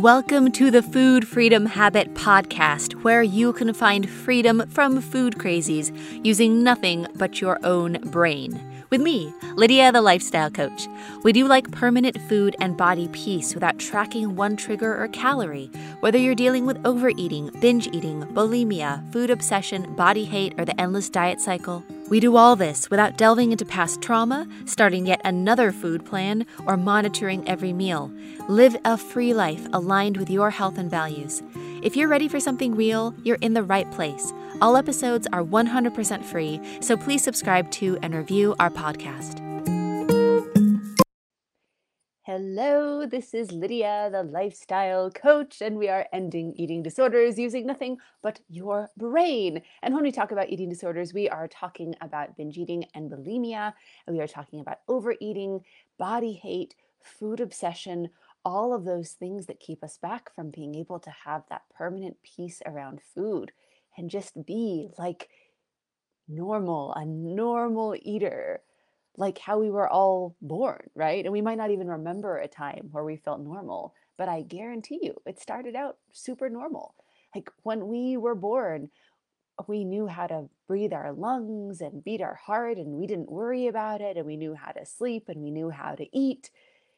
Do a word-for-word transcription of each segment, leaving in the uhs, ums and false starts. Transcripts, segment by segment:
Welcome to the Food Freedom Habit Podcast, where you can find freedom from food crazies using nothing but your own brain. With me, Lydia, the Lifestyle Coach. We do like permanent food and body peace without tracking one trigger or calorie. Whether you're dealing with overeating, binge eating, bulimia, food obsession, body hate, or the endless diet cycle, we do all this without delving into past trauma, starting yet another food plan, or monitoring every meal. Live a free life aligned with your health and values. If you're ready for something real, you're in the right place. All episodes are one hundred percent free, so please subscribe to and review our podcast. Hello, this is Lydia, the Lifestyle Coach, and we are ending eating disorders using nothing but your brain. And when we talk about eating disorders, we are talking about binge eating and bulimia, and we are talking about overeating, body hate, food obsession, all of those things that keep us back from being able to have that permanent peace around food and just be like normal, a normal eater, like how we were all born, right? And we might not even remember a time where we felt normal, but I guarantee you it started out super normal. Like when we were born, we knew how to breathe our lungs and beat our heart, and we didn't worry about it, and we knew how to sleep, and we knew how to eat.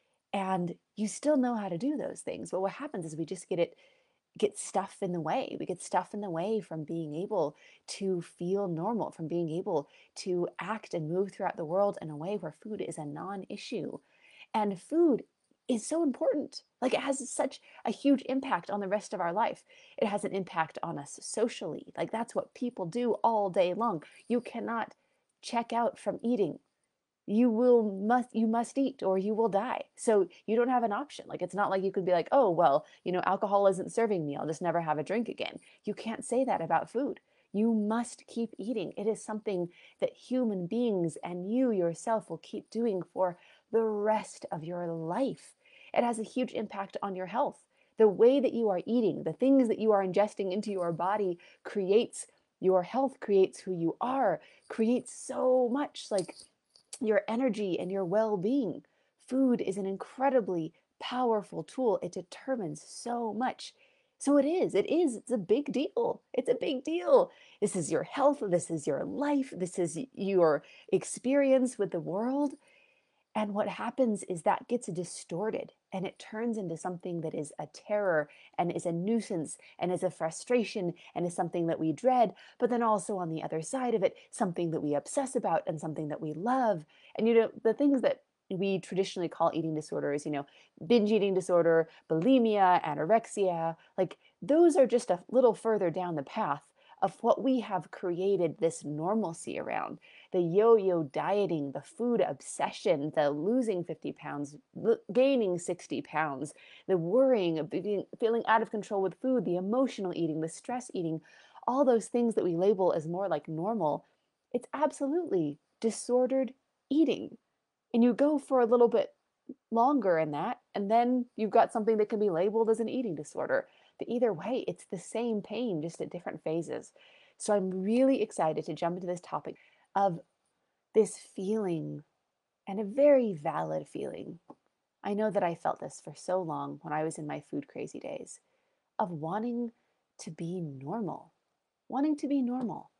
And you still know how to do those things. But what happens is we just get it get stuff in the way. We get stuff in the way from being able to feel normal, from being able to act and move throughout the world in a way where food is a non-issue. And food is so important. Like it has such a huge impact on the rest of our life. It has an impact on us socially. Like that's what people do all day long. You cannot check out from eating. You will must you must eat or you will die. So you don't have an option. Like it's not like you could be like, oh, well, you know, alcohol isn't serving me, I'll just never have a drink again. You can't say that about food. You must keep eating. It is something that human beings and you yourself will keep doing for the rest of your life. It has a huge impact on your health. The way that you are eating, the things that you are ingesting into your body creates your health, creates who you are, creates so much like your energy and your well-being. Food is an incredibly powerful tool. It determines so much. So it is, it is, it's a big deal. It's a big deal. This is your health. This is your life. This is your experience with the world. And what happens is that gets distorted and it turns into something that is a terror and is a nuisance and is a frustration and is something that we dread, but then also on the other side of it, something that we obsess about and something that we love. And you know, the things that we traditionally call eating disorders, you know, binge eating disorder, bulimia, anorexia, like those are just a little further down the path of what we have created this normalcy around. The yo-yo dieting, the food obsession, the losing fifty pounds, gaining sixty pounds, the worrying of being, feeling out of control with food, the emotional eating, the stress eating, all those things that we label as more like normal, it's absolutely disordered eating. And you go for a little bit longer in that, and then you've got something that can be labeled as an eating disorder. But either way, it's the same pain, just at different phases. So I'm really excited to jump into this topic of this feeling, and a very valid feeling. I know that I felt this for so long when I was in my food crazy days, of wanting to be normal, wanting to be normal.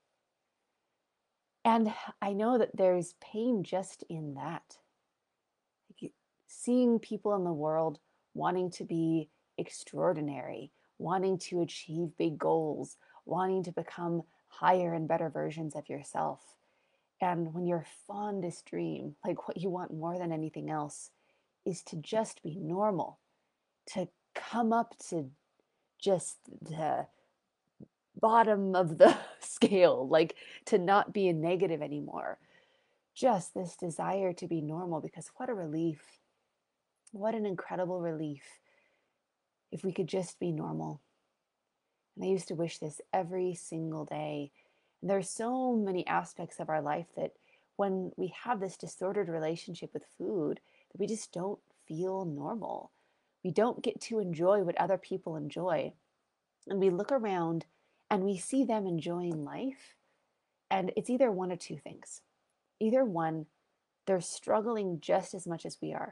And I know that there's pain just in that. Seeing people in the world wanting to be extraordinary, wanting to achieve big goals, wanting to become higher and better versions of yourself. And when your fondest dream, like what you want more than anything else, is to just be normal, to come up to just the bottom of the scale, like to not be a negative anymore. Just this desire to be normal, because what a relief. What an incredible relief if we could just be normal. And I used to wish this every single day. And there are so many aspects of our life that when we have this disordered relationship with food, that we just don't feel normal. We don't get to enjoy what other people enjoy. And we look around and we see them enjoying life. And it's either one of two things. Either one, they're struggling just as much as we are.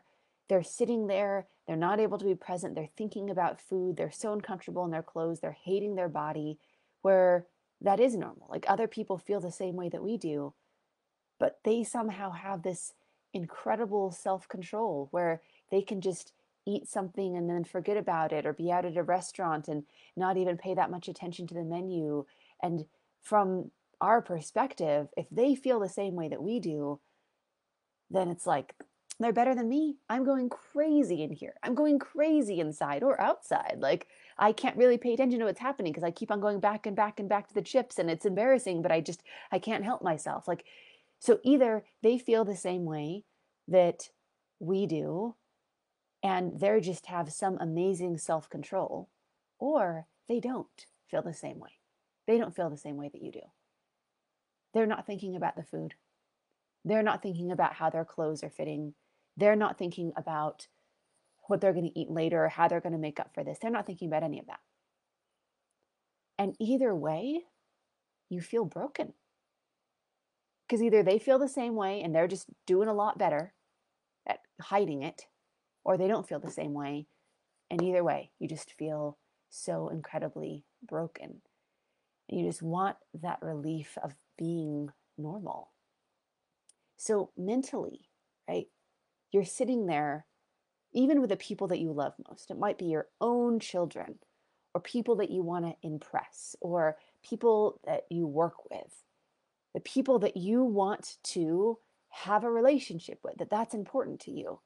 they're sitting there, they're not able to be present, they're thinking about food, they're so uncomfortable in their clothes, they're hating their body, where that is normal. Like other people feel the same way that we do, but they somehow have this incredible self-control where they can just eat something and then forget about it, or be out at a restaurant and not even pay that much attention to the menu. And from our perspective, if they feel the same way that we do, then it's like they're better than me. I'm going crazy in here. I'm going crazy inside or outside. Like I can't really pay attention to what's happening because I keep on going back and back and back to the chips, and it's embarrassing, but I just I can't help myself. Like so either they feel the same way that we do and they just have some amazing self-control, or they don't feel the same way. They don't feel the same way that you do. They're not thinking about the food. They're not thinking about how their clothes are fitting. They're not thinking about what they're going to eat later or how they're going to make up for this. They're not thinking about any of that. And either way, you feel broken. Because either they feel the same way and they're just doing a lot better at hiding it, or they don't feel the same way. And either way, you just feel so incredibly broken. And you just want that relief of being normal. So mentally, right, you're sitting there, even with the people that you love most. It might be your own children, or people that you want to impress, or people that you work with, the people that you want to have a relationship with, that that's important to you.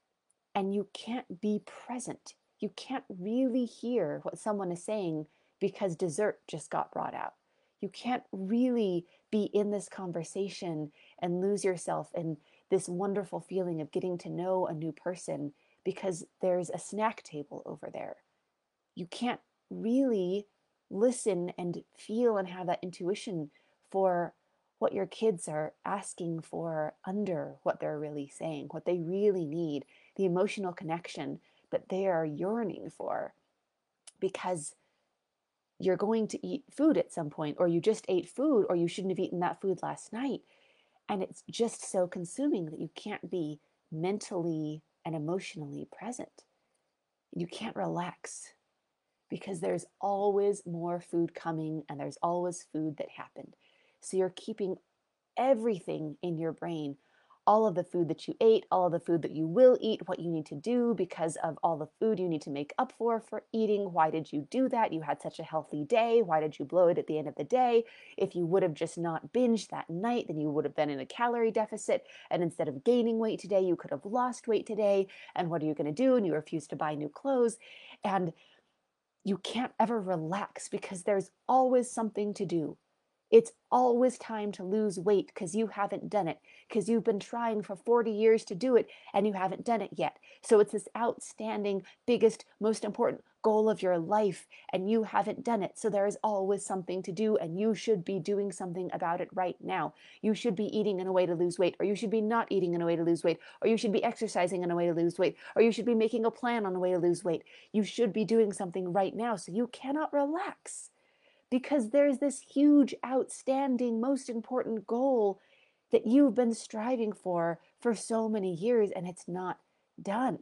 And you can't be present. You can't really hear what someone is saying because dessert just got brought out. You can't really be in this conversation and lose yourself in this wonderful feeling of getting to know a new person because there's a snack table over there. You can't really listen and feel and have that intuition for what your kids are asking for under what they're really saying, what they really need, the emotional connection that they are yearning for, because you're going to eat food at some point, or you just ate food, or you shouldn't have eaten that food last night. And it's just so consuming that you can't be mentally and emotionally present. You can't relax because there's always more food coming and there's always food that happened. So you're keeping everything in your brain, all of the food that you ate, all of the food that you will eat, what you need to do because of all the food you need to make up for for eating. Why did you do that? You had such a healthy day. Why did you blow it at the end of the day? If you would have just not binged that night, then you would have been in a calorie deficit. And instead of gaining weight today, you could have lost weight today. And what are you going to do? And you refuse to buy new clothes. And you can't ever relax because there's always something to do. It's always time to lose weight because you haven't done it, because you've been trying for forty years to do it and you haven't done it yet. So it's this outstanding, biggest, most important goal of your life and you haven't done it. So there is always something to do and you should be doing something about it right now. You should be eating in a way to lose weight, or you should be not eating in a way to lose weight, or you should be exercising in a way to lose weight, or you should be making a plan on a way to lose weight. You should be doing something right now, so you cannot relax. Because there's this huge, outstanding, most important goal that you've been striving for for so many years and it's not done.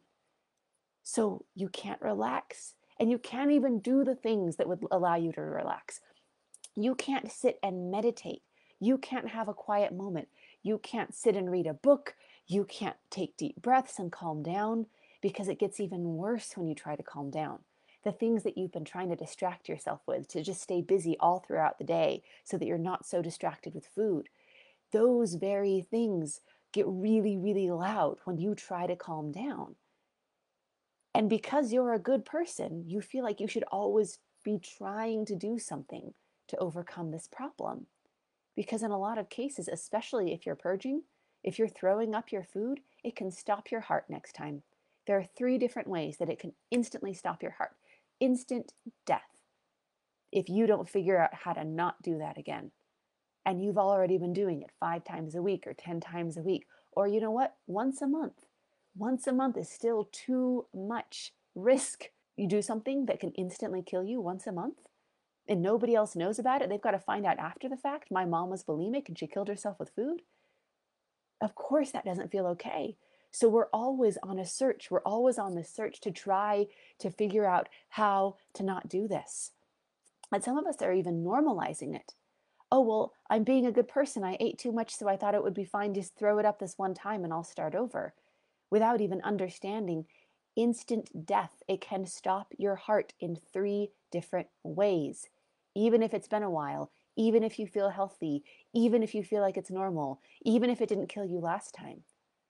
So you can't relax, and you can't even do the things that would allow you to relax. You can't sit and meditate. You can't have a quiet moment. You can't sit and read a book. You can't take deep breaths and calm down, because it gets even worse when you try to calm down. The things that you've been trying to distract yourself with to just stay busy all throughout the day so that you're not so distracted with food, those very things get really, really loud when you try to calm down. And because you're a good person, you feel like you should always be trying to do something to overcome this problem. Because in a lot of cases, especially if you're purging, if you're throwing up your food, it can stop your heart next time. There are three different ways that it can instantly stop your heart. Instant death, if you don't figure out how to not do that again. And you've already been doing it five times a week or ten times a week. Or you know what? Once a month. Once a month is still too much risk. You do something that can instantly kill you once a month and nobody else knows about it. They've got to find out after the fact. My mom was bulimic and she killed herself with food. Of course that doesn't feel okay. So we're always on a search. We're always on the search to try to figure out how to not do this. And some of us are even normalizing it. Oh, well, I'm being a good person. I ate too much, so I thought it would be fine. Just throw it up this one time and I'll start over. Without even understanding instant death, it can stop your heart in three different ways. Even if it's been a while, even if you feel healthy, even if you feel like it's normal, even if it didn't kill you last time.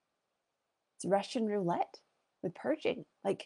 It's Russian roulette with purging. Like,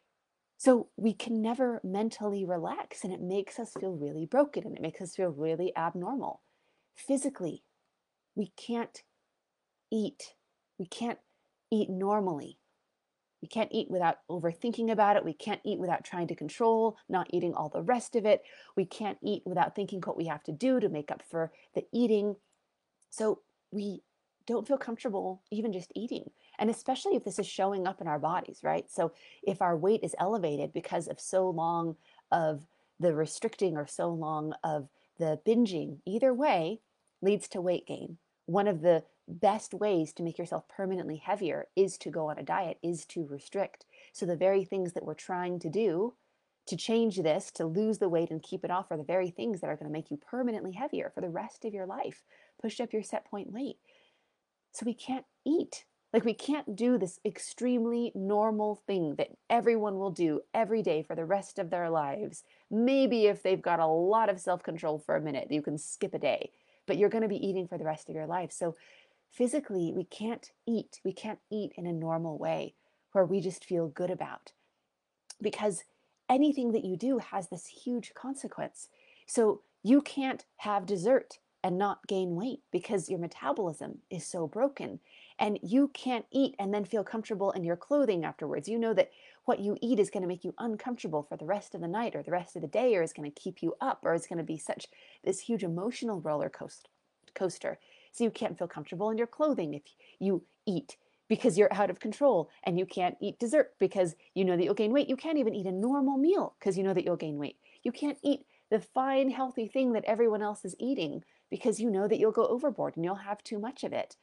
so we can never mentally relax, and it makes us feel really broken and it makes us feel really abnormal. Physically, we can't eat. We can't eat normally. We can't eat without overthinking about it. We can't eat without trying to control, not eating all the rest of it. We can't eat without thinking what we have to do to make up for the eating. So we don't feel comfortable even just eating. And especially if this is showing up in our bodies, right? So if our weight is elevated because of so long of the restricting or so long of the binging, either way leads to weight gain. One of the best ways to make yourself permanently heavier is to go on a diet, is to restrict. So the very things that we're trying to do to change this, to lose the weight and keep it off, are the very things that are going to make you permanently heavier for the rest of your life. Push up your set point weight. So we can't eat. Like, we can't do this extremely normal thing that everyone will do every day for the rest of their lives. Maybe if they've got a lot of self-control for a minute, you can skip a day, but you're going to be eating for the rest of your life. So physically, we can't eat. We can't eat in a normal way where we just feel good about, because anything that you do has this huge consequence. So you can't have dessert and not gain weight because your metabolism is so broken. And you can't eat and then feel comfortable in your clothing afterwards. You know that what you eat is going to make you uncomfortable for the rest of the night or the rest of the day, or is going to keep you up, or it's going to be such this huge emotional roller coaster. So you can't feel comfortable in your clothing if you eat, because you're out of control, and you can't eat dessert because you know that you'll gain weight. You can't even eat a normal meal because you know that you'll gain weight. You can't eat the fine, healthy thing that everyone else is eating because you know that you'll go overboard and you'll have too much of it.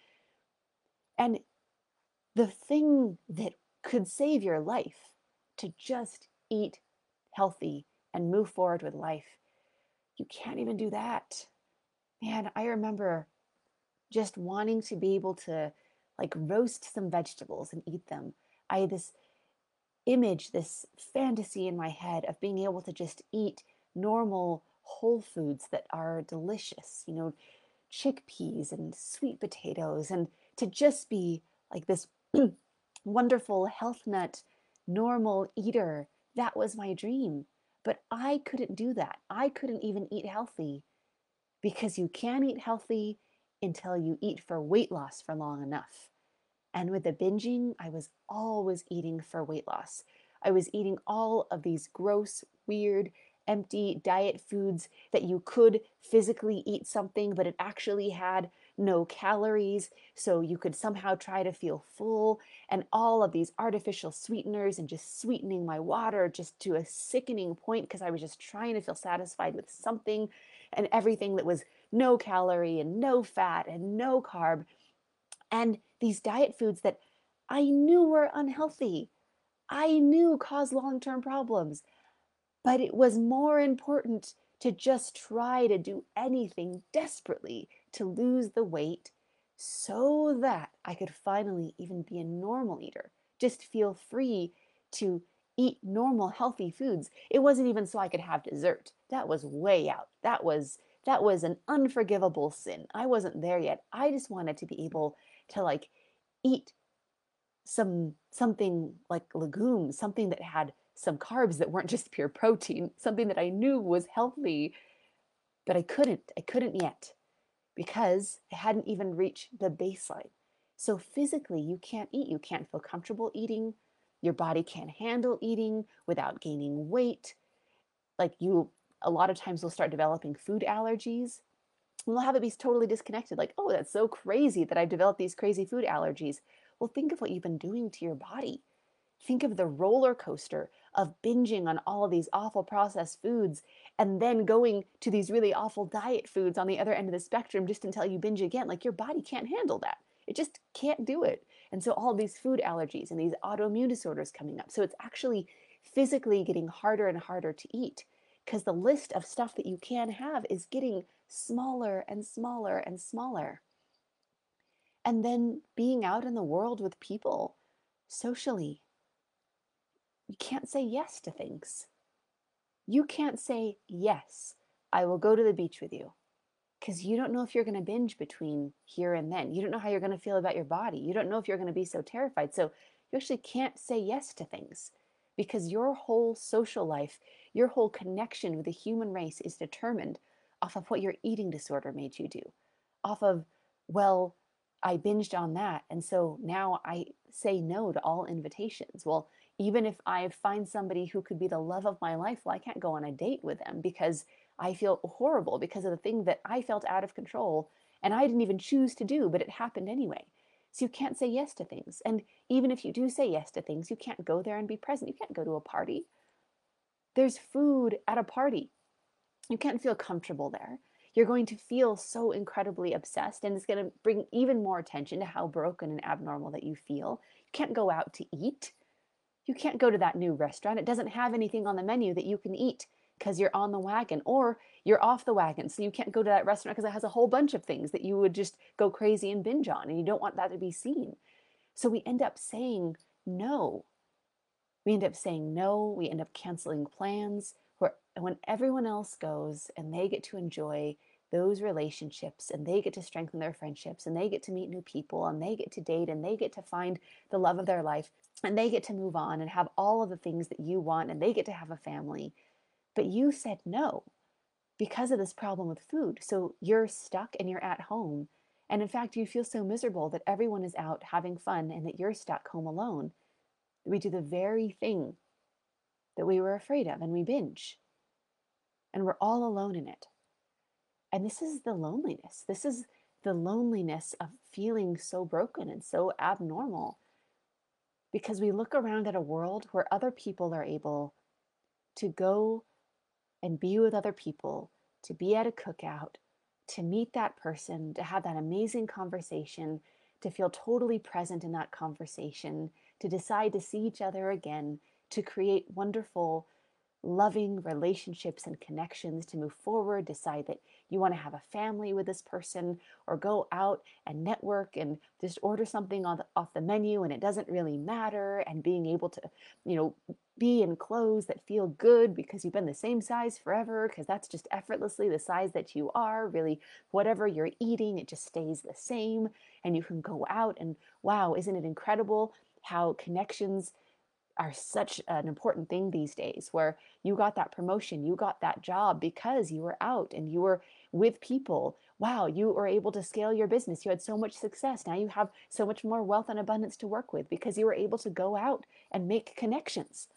And the thing that could save your life, to just eat healthy and move forward with life, you can't even do that. Man, I remember just wanting to be able to like roast some vegetables and eat them. I had this image, this fantasy in my head of being able to just eat normal whole foods that are delicious, you know, chickpeas and sweet potatoes, and to just be like this wonderful health nut, normal eater. That was my dream. But I couldn't do that. I couldn't even eat healthy, because you can eat healthy until you eat for weight loss for long enough. And with the binging, I was always eating for weight loss. I was eating all of these gross, weird, empty diet foods that you could physically eat something, but it actually had no calories, so you could somehow try to feel full, and all of these artificial sweeteners, and just sweetening my water just to a sickening point because I was just trying to feel satisfied with something, and everything that was no calorie and no fat and no carb. And these diet foods that I knew were unhealthy, I knew caused long-term problems, but it was more important to just try to do anything desperately to lose the weight so that I could finally even be a normal eater, just feel free to eat normal healthy foods. It wasn't even so I could have dessert. That was way out. That was that was an unforgivable sin. I wasn't there yet. I just wanted to be able to like eat some something like legumes, something that had some carbs that weren't just pure protein, something that I knew was healthy, but I couldn't. I couldn't yet because I hadn't even reached the baseline. So physically, you can't eat. You can't feel comfortable eating. Your body can't handle eating without gaining weight. Like, you, a lot of times we'll start developing food allergies. We'll have it be totally disconnected. Like, oh, that's so crazy that I've developed these crazy food allergies. Well, think of what you've been doing to your body. Think of the roller coaster of binging on all of these awful processed foods and then going to these really awful diet foods on the other end of the spectrum just until you binge again. Like, your body can't handle that. It just can't do it. And so all these food allergies and these autoimmune disorders coming up. So it's actually physically getting harder and harder to eat because the list of stuff that you can have is getting smaller and smaller and smaller. And then being out in the world with people socially, you can't say yes to things. You can't say, yes, I will go to the beach with you, because you don't know if you're going to binge between here and then. You don't know how you're going to feel about your body. You don't know if you're going to be so terrified. So you actually can't say yes to things because your whole social life, your whole connection with the human race is determined off of what your eating disorder made you do, off of, well, I binged on that. And so now I say no to all invitations. Well, even if I find somebody who could be the love of my life, well, I can't go on a date with them because I feel horrible because of the thing that I felt out of control and I didn't even choose to do, but it happened anyway. So you can't say yes to things. And even if you do say yes to things, you can't go there and be present. You can't go to a party. There's food at a party. You can't feel comfortable there. You're going to feel so incredibly obsessed, and it's going to bring even more attention to how broken and abnormal that you feel. You can't go out to eat. You can't go to that new restaurant. It doesn't have anything on the menu that you can eat because you're on the wagon or you're off the wagon. So you can't go to that restaurant because it has a whole bunch of things that you would just go crazy and binge on, and you don't want that to be seen. So we end up saying no. We end up saying no. We end up canceling plans where when everyone else goes and they get to enjoy those relationships and they get to strengthen their friendships and they get to meet new people and they get to date and they get to find the love of their life and they get to move on and have all of the things that you want and they get to have a family. But you said no because of this problem with food. So you're stuck and you're at home. And in fact, you feel so miserable that everyone is out having fun and that you're stuck home alone. We do the very thing that we were afraid of and we binge. And we're all alone in it. And this is the loneliness. This is the loneliness of feeling so broken and so abnormal because we look around at a world where other people are able to go and be with other people, to be at a cookout, to meet that person, to have that amazing conversation, to feel totally present in that conversation, to decide to see each other again, to create wonderful, loving relationships and connections, to move forward, decide that you want to have a family with this person, or go out and network and just order something on the, off the menu and it doesn't really matter, and being able to, you know, be in clothes that feel good because you've been the same size forever, because that's just effortlessly the size that you are. Really, whatever you're eating, it just stays the same. And you can go out and wow, isn't it incredible how connections are such an important thing these days, where you got that promotion, you got that job because you were out and you were with people. Wow, you were able to scale your business. You had so much success. Now you have so much more wealth and abundance to work with because you were able to go out and make connections.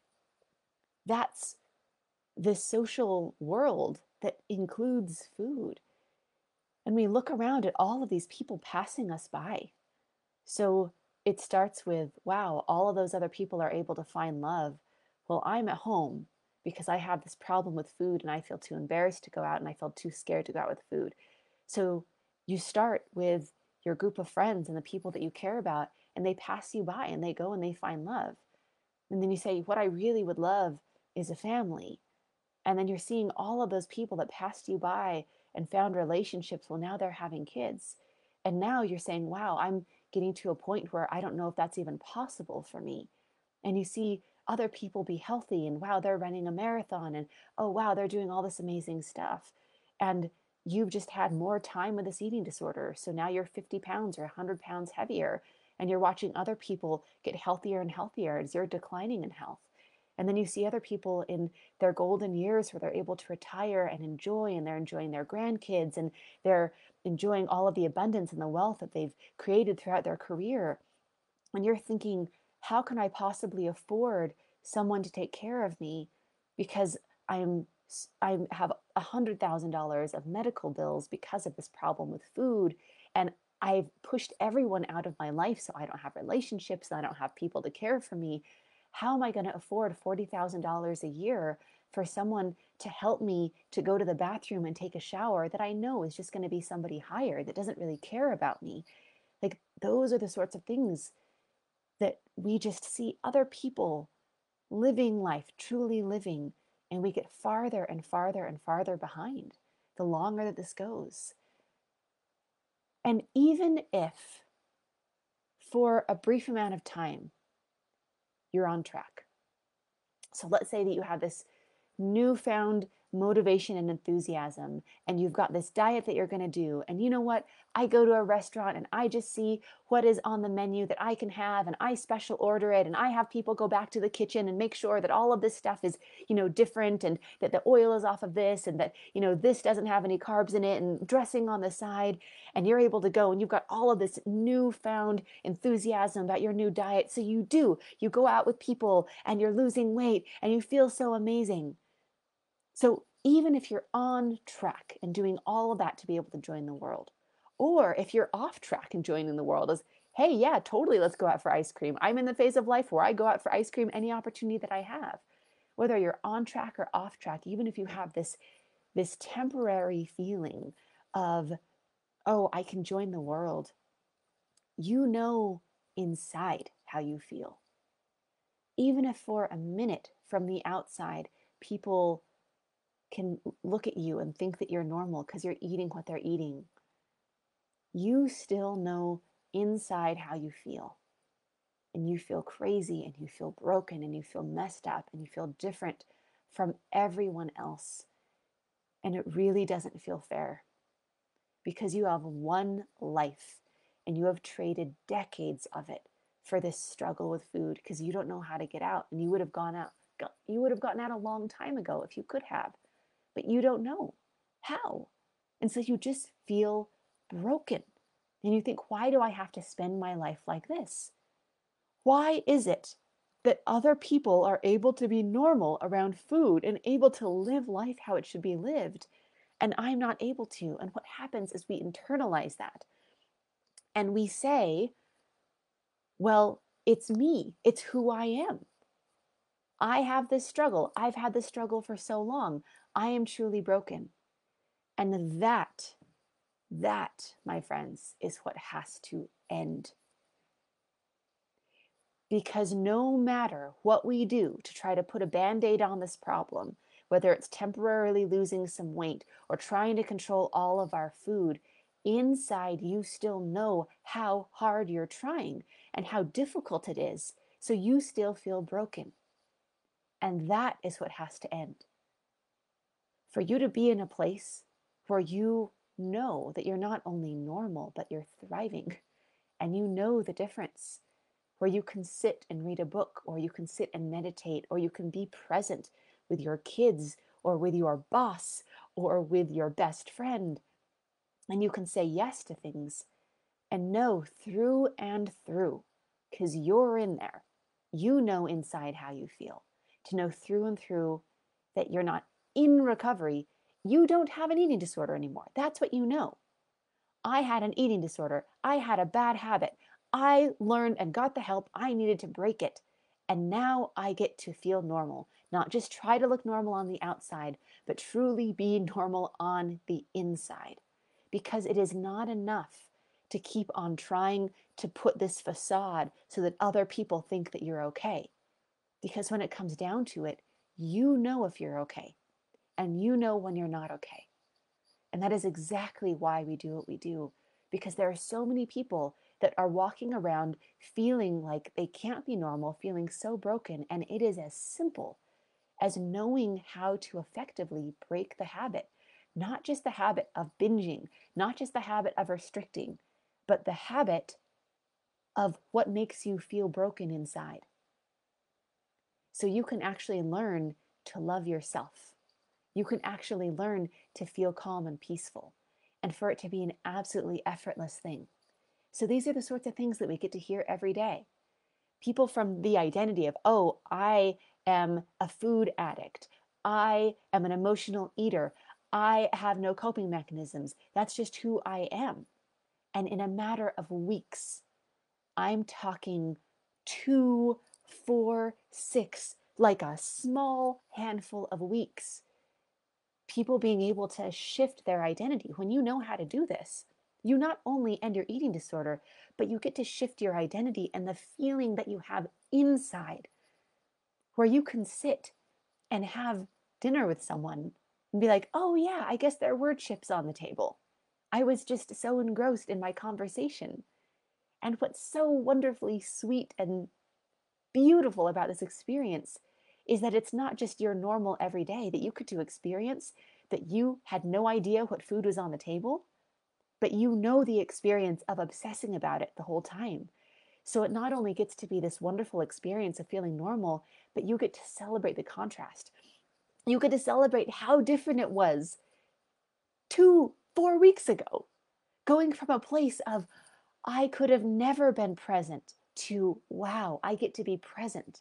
That's the social world that includes food. And we look around at all of these people passing us by. So it starts with, wow, all of those other people are able to find love. Well, I'm at home because I have this problem with food and I feel too embarrassed to go out and I feel too scared to go out with food. So you start with your group of friends and the people that you care about, and they pass you by and they go and they find love. And then you say, what I really would love is a family. And then you're seeing all of those people that passed you by and found relationships. Well, now they're having kids. And now you're saying, wow, I'm getting to a point where I don't know if that's even possible for me. And you see other people be healthy and wow, they're running a marathon and oh, wow, they're doing all this amazing stuff. And you've just had more time with this eating disorder. So now you're fifty pounds or one hundred pounds heavier. And you're watching other people get healthier and healthier as you're declining in health. And then you see other people in their golden years where they're able to retire and enjoy, and they're enjoying their grandkids and they're enjoying all of the abundance and the wealth that they've created throughout their career. And you're thinking, how can I possibly afford someone to take care of me because I'm I have a hundred thousand dollars of medical bills because of this problem with food, and I've pushed everyone out of my life, so I don't have relationships, and I don't have people to care for me. How am I going to afford forty thousand dollars a year for someone to help me to go to the bathroom and take a shower that I know is just going to be somebody hired that doesn't really care about me? Like, those are the sorts of things that we just see other people living life, truly living, and we get farther and farther and farther behind the longer that this goes. And even if for a brief amount of time you're on track, so let's say that you have this newfound motivation and enthusiasm, and you've got this diet that you're going to do, and you know what, I go to a restaurant and I just see what is on the menu that I can have, and I special order it, and I have people go back to the kitchen and make sure that all of this stuff is, you know, different, and that the oil is off of this, and that, you know, this doesn't have any carbs in it, and dressing on the side. And you're able to go and you've got all of this newfound enthusiasm about your new diet. So you do, you go out with people and you're losing weight and you feel so amazing. So even if you're on track and doing all of that to be able to join the world, or if you're off track and joining the world as, hey, yeah, totally, let's go out for ice cream. I'm in the phase of life where I go out for ice cream any opportunity that I have. Whether you're on track or off track, even if you have this, this temporary feeling of, oh, I can join the world, you know inside how you feel. Even if for a minute from the outside, people can look at you and think that you're normal because you're eating what they're eating, you still know inside how you feel. And you feel crazy, and you feel broken, and you feel messed up, and you feel different from everyone else. And it really doesn't feel fair, because you have one life and you have traded decades of it for this struggle with food because you don't know how to get out. And you would have gone out, you would have gotten out a long time ago if you could have. But you don't know how. And so you just feel broken. And you think, why do I have to spend my life like this? Why is it that other people are able to be normal around food and able to live life how it should be lived, and I'm not able to? And what happens is we internalize that. And we say, well, it's me. It's who I am. I have this struggle. I've had this struggle for so long. I am truly broken. And that, that, my friends, is what has to end. Because no matter what we do to try to put a band-aid on this problem, whether it's temporarily losing some weight or trying to control all of our food, inside you still know how hard you're trying and how difficult it is. So you still feel broken. And that is what has to end. For you to be in a place where you know that you're not only normal, but you're thriving, and you know the difference, where you can sit and read a book, or you can sit and meditate, or you can be present with your kids, or with your boss, or with your best friend, and you can say yes to things and know through and through, because you're in there. You know inside how you feel. To know through and through that you're not in recovery. You don't have an eating disorder anymore. That's what you know. I had an eating disorder. I had a bad habit. I learned and got the help I needed to break it. And now I get to feel normal. Not just try to look normal on the outside, but truly be normal on the inside. Because it is not enough to keep on trying to put this facade so that other people think that you're okay. Because when it comes down to it, you know if you're okay, and you know when you're not okay. And that is exactly why we do what we do, because there are so many people that are walking around feeling like they can't be normal, feeling so broken. And it is as simple as knowing how to effectively break the habit, not just the habit of binging, not just the habit of restricting, but the habit of what makes you feel broken inside. So you can actually learn to love yourself. You can actually learn to feel calm and peaceful, and for it to be an absolutely effortless thing. So these are the sorts of things that we get to hear every day. People from the identity of, oh, I am a food addict. I am an emotional eater. I have no coping mechanisms. That's just who I am. And in a matter of weeks, I'm talking two, four, six, like a small handful of weeks, people being able to shift their identity. When you know how to do this, you not only end your eating disorder, but you get to shift your identity and the feeling that you have inside, where you can sit and have dinner with someone and be like, oh, yeah, I guess there were chips on the table. I was just so engrossed in my conversation. And what's so wonderfully sweet and beautiful about this experience is that it's not just your normal everyday that you get to experience, that you had no idea what food was on the table, but you know the experience of obsessing about it the whole time. So it not only gets to be this wonderful experience of feeling normal, but you get to celebrate the contrast. You get to celebrate how different it was two, four weeks ago, going from a place of, I could have never been present, to, wow, I get to be present.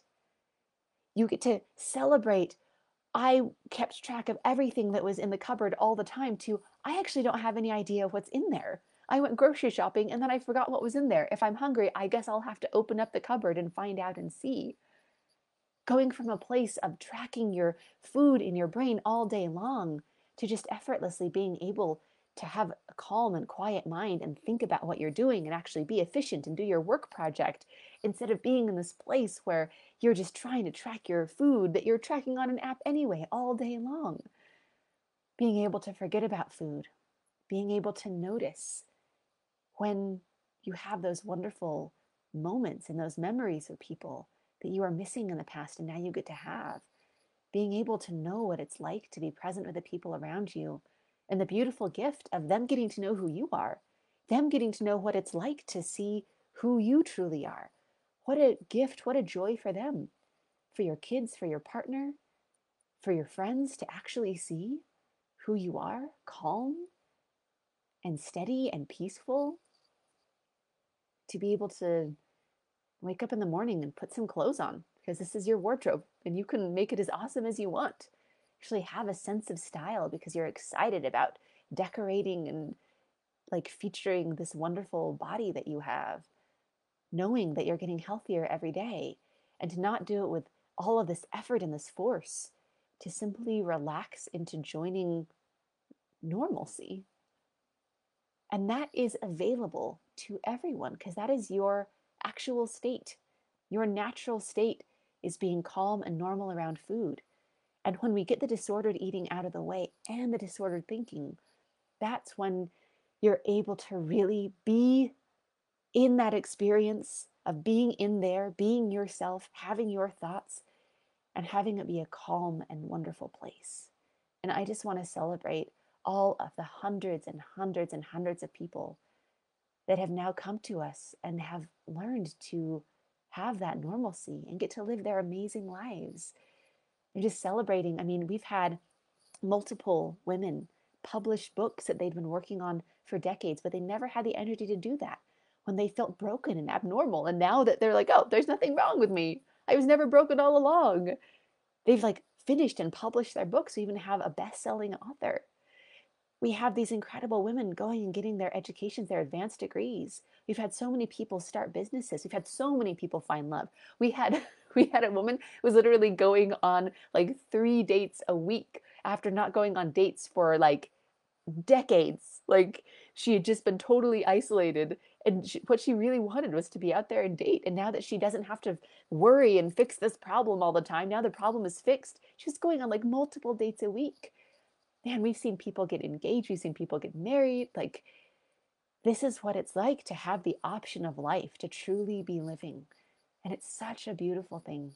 You get to celebrate, I kept track of everything that was in the cupboard all the time, to, I actually don't have any idea what's in there. I went grocery shopping and then I forgot what was in there. If I'm hungry, I guess I'll have to open up the cupboard and find out and see. Going from a place of tracking your food in your brain all day long to just effortlessly being able to have a calm and quiet mind and think about what you're doing and actually be efficient and do your work project, instead of being in this place where you're just trying to track your food that you're tracking on an app anyway all day long. Being able to forget about food, being able to notice when you have those wonderful moments and those memories of people that you are missing in the past and now you get to have. Being able to know what it's like to be present with the people around you, and the beautiful gift of them getting to know who you are, them getting to know what it's like to see who you truly are. What a gift, what a joy for them, for your kids, for your partner, for your friends to actually see who you are, calm and steady and peaceful, to be able to wake up in the morning and put some clothes on because this is your wardrobe and you can make it as awesome as you want. Actually have a sense of style because you're excited about decorating and like featuring this wonderful body that you have, knowing that you're getting healthier every day, and to not do it with all of this effort and this force, to simply relax into joining normalcy. And that is available to everyone because that is your actual state. Your natural state is being calm and normal around food. And when we get the disordered eating out of the way and the disordered thinking, that's when you're able to really be in that experience of being in there, being yourself, having your thoughts, and having it be a calm and wonderful place. And I just want to celebrate all of the hundreds and hundreds and hundreds of people that have now come to us and have learned to have that normalcy and get to live their amazing lives. They're just celebrating. I mean, we've had multiple women publish books that they'd been working on for decades, but they never had the energy to do that when they felt broken and abnormal. And now that they're like, oh, there's nothing wrong with me, I was never broken all along, they've like finished and published their books. We even have a best-selling author. We have these incredible women going and getting their educations, their advanced degrees. We've had so many people start businesses. We've had so many people find love. We had we had a woman who was literally going on like three dates a week after not going on dates for like decades. Like she had just been totally isolated, and she, what she really wanted was to be out there and date. And now that she doesn't have to worry and fix this problem all the time, now the problem is fixed, she's going on like multiple dates a week. Man, we've seen people get engaged, we've seen people get married. Like, this is what it's like to have the option of life, to truly be living. And it's such a beautiful thing.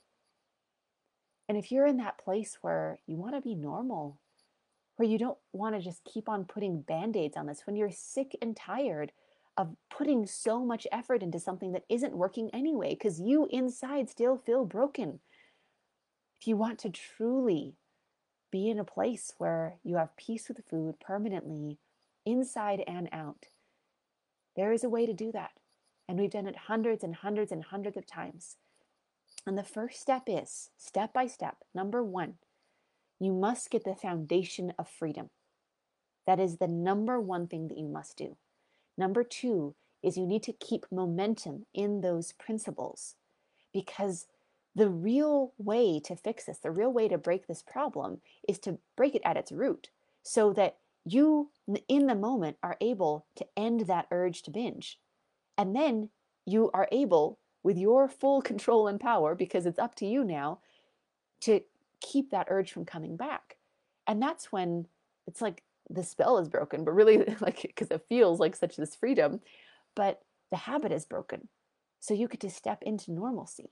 And if you're in that place where you want to be normal, where you don't want to just keep on putting band-aids on this, when you're sick and tired of putting so much effort into something that isn't working anyway, because you inside still feel broken. If you want to truly be in a place where you have peace with food permanently, inside and out, there is a way to do that. And we've done it hundreds and hundreds and hundreds of times. And the first step is, step by step, number one, you must get the foundation of freedom. That is the number one thing that you must do. Number two is you need to keep momentum in those principles, because the real way to fix this, the real way to break this problem, is to break it at its root so that you in the moment are able to end that urge to binge. And then you are able, with your full control and power, because it's up to you now, to keep that urge from coming back. And that's when it's like the spell is broken, but really, like, because it feels like such this freedom, but the habit is broken. So you get to step into normalcy.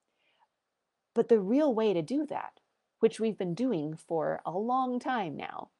But the real way to do that, which we've been doing for a long time now,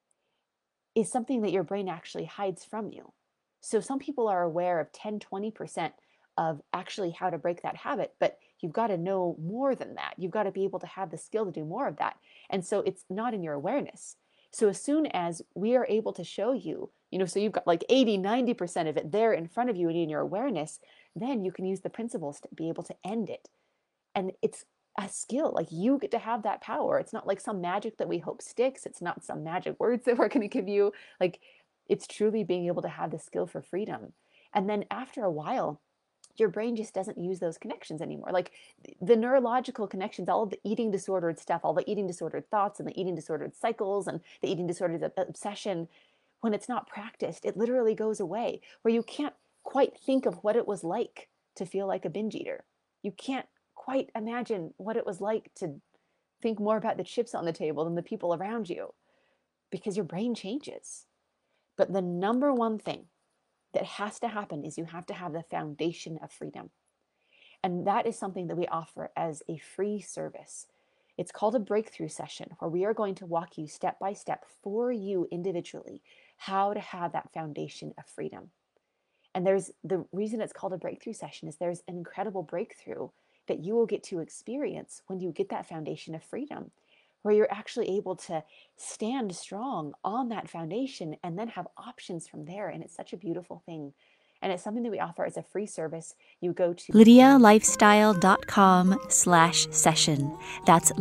is something that your brain actually hides from you. So some people are aware of ten, twenty percent of actually how to break that habit, but you've got to know more than that. You've got to be able to have the skill to do more of that. And so it's not in your awareness. So as soon as we are able to show you, you know, so you've got like eighty, ninety percent of it there in front of you and in your awareness, then you can use the principles to be able to end it. And it's a skill. Like, you get to have that power. It's not like some magic that we hope sticks. It's not some magic words that we're going to give you. Like, it's truly being able to have the skill for freedom. And then after a while, your brain just doesn't use those connections anymore. Like, the neurological connections, all of the eating disordered stuff, all the eating disordered thoughts and the eating disordered cycles and the eating disordered obsession, when it's not practiced, it literally goes away, where you can't quite think of what it was like to feel like a binge eater. You can't quite imagine what it was like to think more about the chips on the table than the people around you, because your brain changes. But the number one thing that has to happen is you have to have the foundation of freedom. And that is something that we offer as a free service. It's called a breakthrough session, where we are going to walk you step by step for you individually how to have that foundation of freedom. And there's the reason it's called a breakthrough session is there's an incredible breakthrough that you will get to experience when you get that foundation of freedom, where you're actually able to stand strong on that foundation and then have options from there. And it's such a beautiful thing. And it's something that we offer as a free service. You go to lydialifestyle.com slash session. That's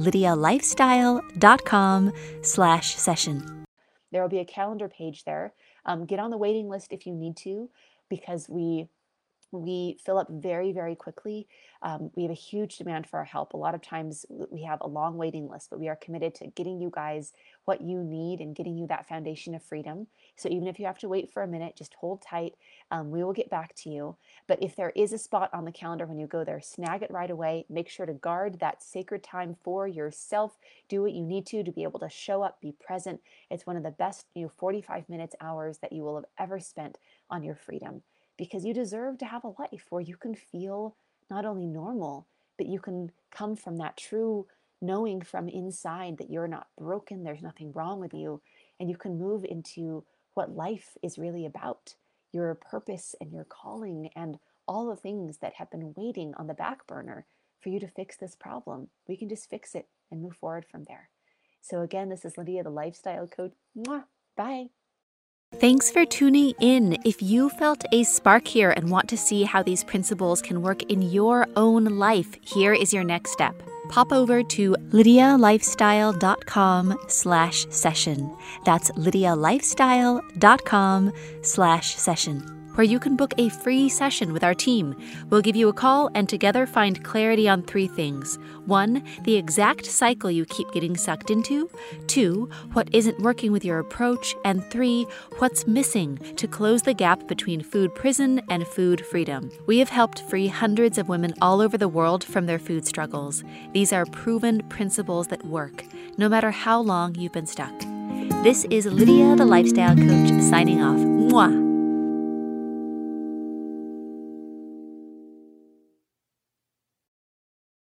lydialifestyle.com slash session. There will be a calendar page there. Um, get on the waiting list if you need to, because we We fill up very, very quickly. Um, we have a huge demand for our help. A lot of times we have a long waiting list, but we are committed to getting you guys what you need and getting you that foundation of freedom. So even if you have to wait for a minute, just hold tight. Um, we will get back to you. But if there is a spot on the calendar when you go there, snag it right away. Make sure to guard that sacred time for yourself. Do what you need to to be able to show up, be present. It's one of the best, you know, forty-five minutes, hours that you will have ever spent on your freedom. Because you deserve to have a life where you can feel not only normal, but you can come from that true knowing from inside that you're not broken, there's nothing wrong with you, and you can move into what life is really about, your purpose and your calling and all the things that have been waiting on the back burner for you to fix this problem. We can just fix it and move forward from there. So again, this is Lydia, the Lifestyle Coach. Mwah. Bye. Thanks for tuning in. If you felt a spark here and want to see how these principles can work in your own life, here is your next step. Pop over to lydialifestyle.com slash session. That's lydialifestyle.com slash session. Where you can book a free session with our team. We'll give you a call and together find clarity on three things. One, the exact cycle you keep getting sucked into. Two, what isn't working with your approach. And three, what's missing to close the gap between food prison and food freedom. We have helped free hundreds of women all over the world from their food struggles. These are proven principles that work, no matter how long you've been stuck. This is Lydia, the Lifestyle Coach, signing off. Mwah!